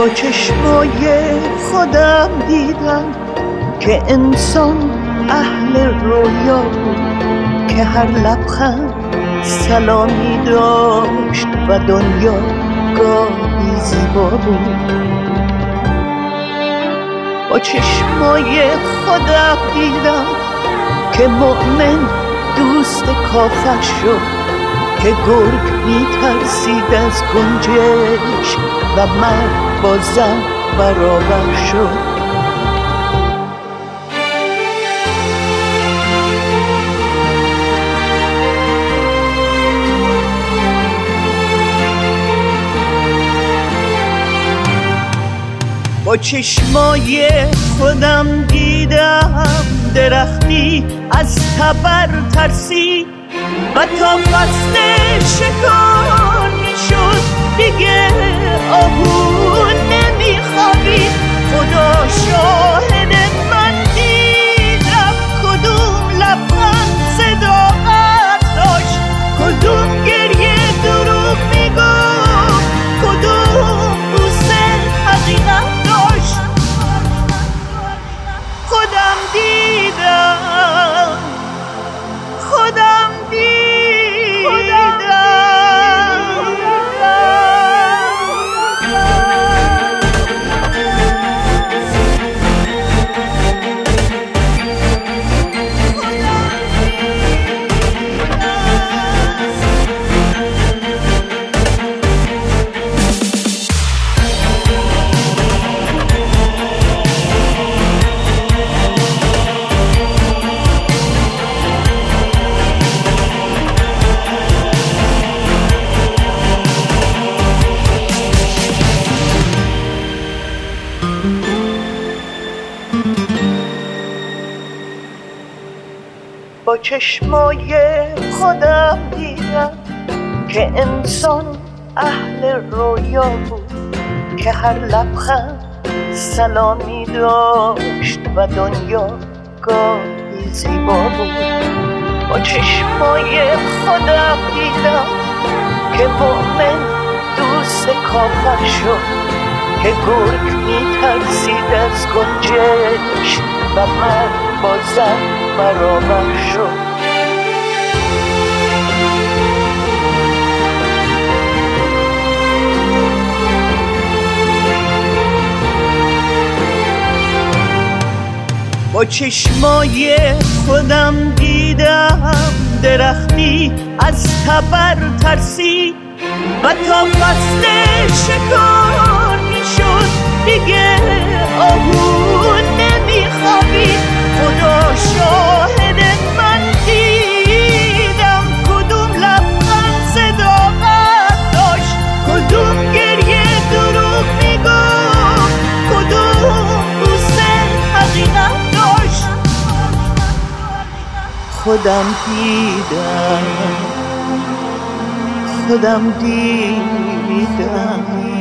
با چشمای خودم دیدم که انسان اهل رویا بود، که هر لبخند سلامی داشت و دنیا گاهی زیبا بود. با چشمای خودم دیدم که مؤمن دوست کافر شد، که گرگ میترسید از گنجشک و مرد با زن برابر شد. با چشمای خودم دیدم درختی از تبر ترسید و تا فصل شکار میشد دیگه آهو نمیخوابید. خدا شاهد من دیدم کدوم لبخند صداقت داشت، کدوم گریه دروغ میگفت، کدوم بوسه حقیقت داشت. خودم دیدم، خودم با چشمای خودم دیدم که انسان اهل رویا بود، که هر لبخند سلامی داشت و دنیا گاهی زیبا بود. با چشمای خودم دیدم که مؤمن دوست کافر شد، که گرگ میترسید از گنجشک و مرد با زن برابر شد. با چشمای خودم دیدم درختی از تبر ترسید و تا فصل شکار میشد دیگه آهو نمیخوابید. خدا شاهد من دیدم کدوم لبخند صداقت داشت، کدوم گریه دروغ میگفت، کدوم بوسه حقیقت داشت. خودم دیدم، خودم دیدم.